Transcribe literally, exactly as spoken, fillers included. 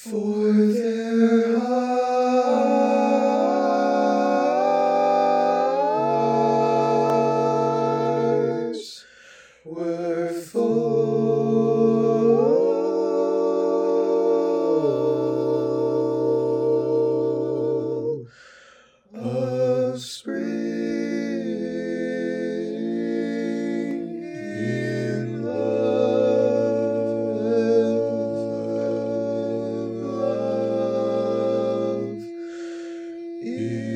For their hearts were full of spring in love, love in